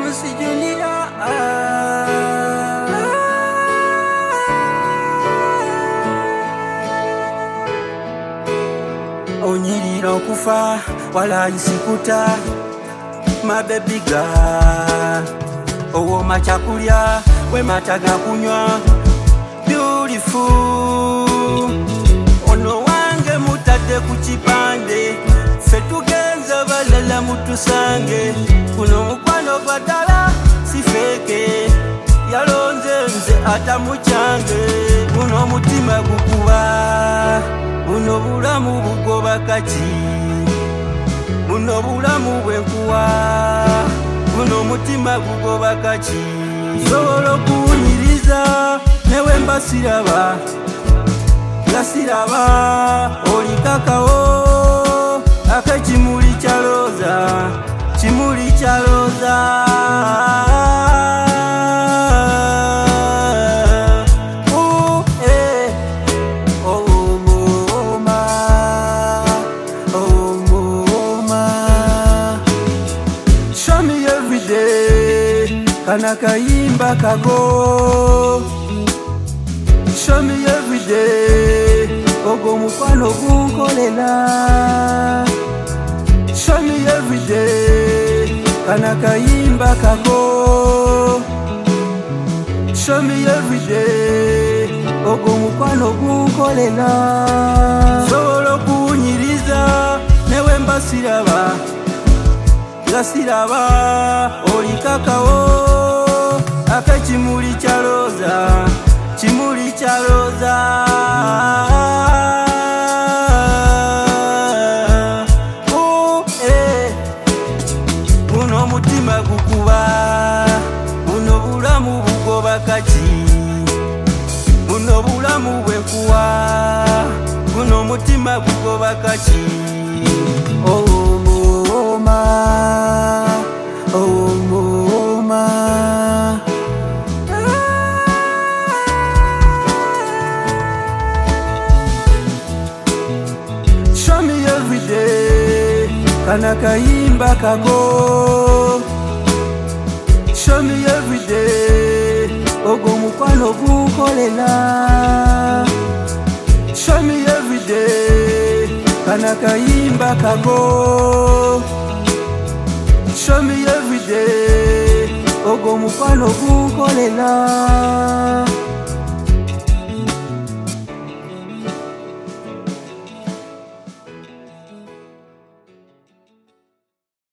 James Junior. Onyirira okufa wala isikuta, my baby girl. Owoma chakulya we mataga kunywa, beautiful. Ono wange mutadde ku kipande, ffe tugenze balala mutusange. Kuno mukwano gwa ddala si feke, yalonze nze atamucyange. Guno mutima gukuba, buno bulamu bugoba kaki, buno bulamu bwenkuwa, buno mutima gugoba kaki. Nsobola okuwunyiriza newe mba siraba, nga siraba olikakawo ak'ekimuli kya looza, kimuli kya looza. Kana kayimba kago, show me every day. Ogo mukwano gunkolela, show me every day. Kana kayimba kago, show me every day. Ogo mukwano gunkolela. Solo kunyiriza newe mba siraba, nga siraba olikakawo ak'ekimuli kya looza, kimuli kya looza. Buno mutima gukuba, buno bulamu bugoba kaki, buno bulamu bwenkuwa, buno mutima gugoba kaki. Oh moma, oh moma. Show me every day, kana kayimba kago. Show me every day, ogo mukwano gunkolela. Show me every day, kana kayimba kago. Show me every day, ogo mukwano gunkolela.